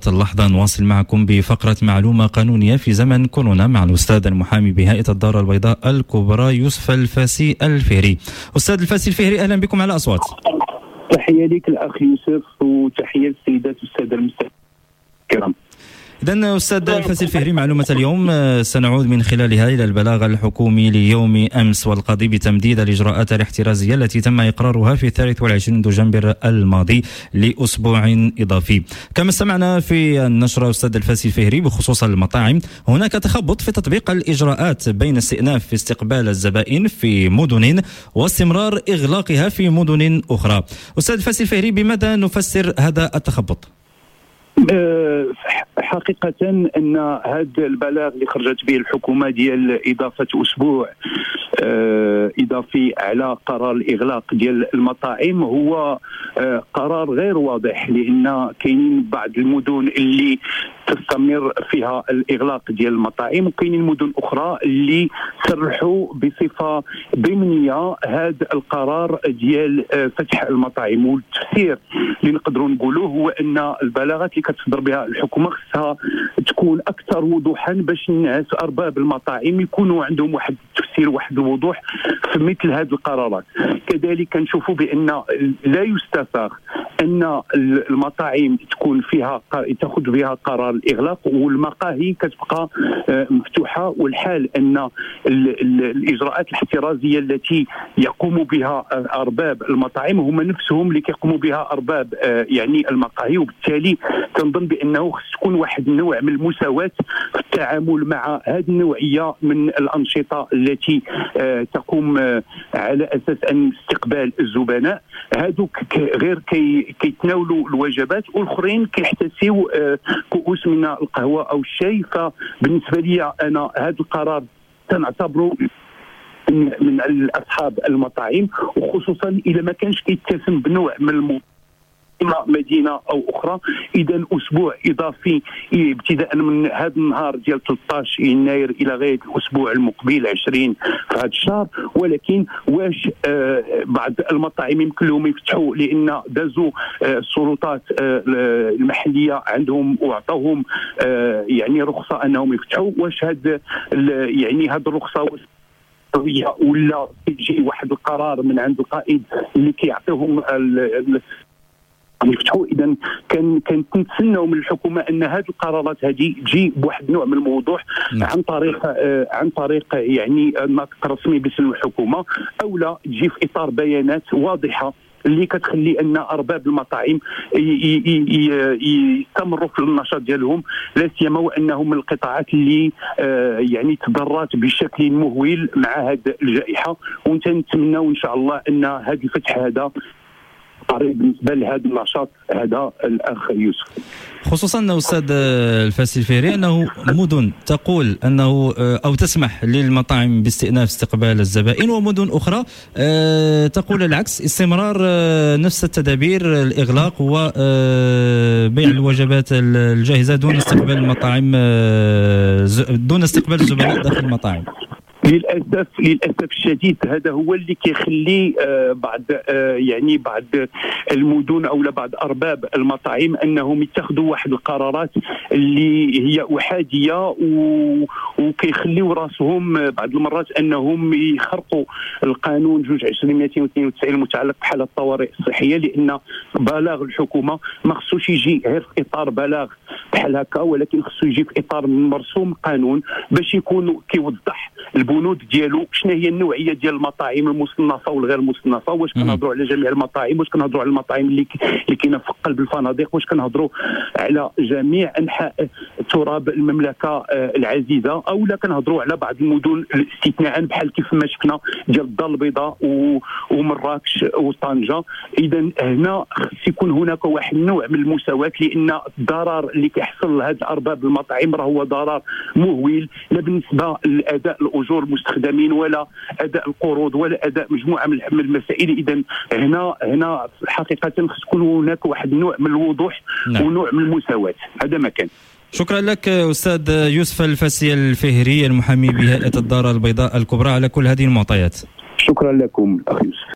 اللحظة نواصل معكم بفقرة معلومة قانونية في زمن كورونا مع الأستاذ المحامي بهيئة الدار البيضاء الكبرى يوسف الفاسي الفهري. أستاذ الفاسي الفهري، أهلا بكم على أصوات. تحية لك الأخ يوسف وتحية للسيدات والسادة المستمعين الكرام. إذن أستاذ الفاسي الفهري، معلومة اليوم سنعود من خلالها إلى البلاغ الحكومي ليوم أمس والقاضي بتمديد الإجراءات الاحترازية التي تم إقرارها في 23 دجنبر الماضي لأسبوع إضافي. كما استمعنا في النشرة أستاذ الفاسي الفهري بخصوص المطاعم، هناك تخبط في تطبيق الإجراءات بين استئناف في استقبال الزبائن في مدن واستمرار إغلاقها في مدن أخرى. أستاذ الفاسي الفهري، بماذا نفسر هذا التخبط؟ حقيقة أن هذا البلاغ اللي خرجت به الحكومة ديال إضافة أسبوع إضافي على قرار الإغلاق ديال المطاعم هو قرار غير واضح، لأن كاينين بعض المدن اللي تستمر فيها الإغلاق ديال المطاعم، وكاينين مدن أخرى اللي صرحوا بصفة ضمنية هذا القرار ديال فتح المطاعم. والتفسير اللي نقدروا نقولوه هو أن البلاغات اللي كتصدر بها الحكومة خصها تكون أكثر وضوحا باش الناس أرباب المطاعم يكونوا عندهم واحد التفسير واحد الوضوح في مثل هذه القرارات. كذلك نشوفوا بأن لا يستساغ أن المطاعم تكون فيها تأخذ بها قرار الإغلاق والمقاهي كتبقى مفتوحة، والحال أن الإجراءات الاحترازية التي يقوم بها أرباب المطاعم هم نفسهم اللي كيقوموا بها أرباب يعني المقاهي، وبالتالي تنظن بأنه خص تكون واحد النوع من المساواة في التعامل مع هذه النوعية من الأنشطة التي تقوم على أساس أن استقبال الزبناء. هذوك غير كيتناولوا الوجبات، والاخرين كيحتسيو كؤوس من القهوة أو الشاي. فبالنسبة لي أنا هذا القرار تنعتبره من أصحاب المطاعم، وخصوصا إذا ما كانش كيتسم بنوع من مدينة أو أخرى. إذا أسبوع إضافي ابتداء من هذا النهار ديال 13 يناير إلى غاية الأسبوع المقبل 20 في هذا الشهر. ولكن واش بعض المطاعم يمكن لهم يفتحوا لأن دازوا السلطات المحلية عندهم وعطوهم يعني رخصة أنهم يفتحوا؟ واش هذا يعني هذه الرخصة ولا يجي واحد القرار من عند القائد اللي كيعطيهم يفتحوا؟ اذا كنتسناو من الحكومه ان هذه القرارات هذه تجي بواحد النوع من الوضوح عن طريق يعني الناطق الرسمي باسم الحكومه، او لا تجي في اطار بيانات واضحه اللي كتخلي ان ارباب المطاعم يستمروا في النشاط ديالهم، لا سيما وانهم من القطاعات اللي يعني تضررت بشكل مهول مع هذه الجائحه. ونتمناو ان شاء الله ان هذا الفتح هذا بالنسبه لهذا النشاط هذا الاخ يوسف. خصوصا استاذ الفاسي الفهري انه مدن تقول انه او تسمح للمطاعم باستئناف استقبال الزبائن، ومدن اخرى تقول العكس، استمرار نفس التدابير، الاغلاق وبيع الوجبات الجاهزه دون استقبال المطاعم دون استقبال الزبائن داخل المطاعم. للاسف الشديد هذا هو اللي كيخلي بعض المدن او بعض ارباب المطاعم انهم يتخذوا واحد القرارات اللي هي احاديه، وكيخليوا راسهم بعض المرات انهم يخرقوا القانون 2292 المتعلق بحالة الطوارئ الصحيه، لان بلاغ الحكومه ما خصوش يجي غير في اطار بلاغ بحال هكا، ولكن خصو يجي في اطار مرسوم قانون باش يكون كيوضح البنود ديالو شنو هي النوعيه ديال المطاعم المصنفه والغير مصنفه. واش كنهضروا على جميع المطاعم؟ واش كنهضروا على المطاعم اللي كاينه في قلب الفنادق؟ واش كنهضروا على جميع انحاء تراب المملكه العزيزه؟ او لا كنهضروا على بعض المدن استثناء بحال كيف ما شفنا ديال الدار البيضاء ومراكش وطنجه؟ اذا هنا خص يكون هناك واحد النوع من المساواه، لان الضرر اللي كيحصل لهاد ارباب المطاعم راه هو ضرر مهول، لا بالنسبه لاداء الاجور المستخدمين ولا اداء القروض ولا اداء مجموعه من المسائل. اذا هنا حقيقه خص يكون هناك واحد النوع من الوضوح ونوع من المساواه. هذا ما كان. شكرا لك استاذ يوسف الفاسي الفهري المحامي بهيئه الدار البيضاء الكبرى على كل هذه المعطيات. شكرا لكم اخي يوسف.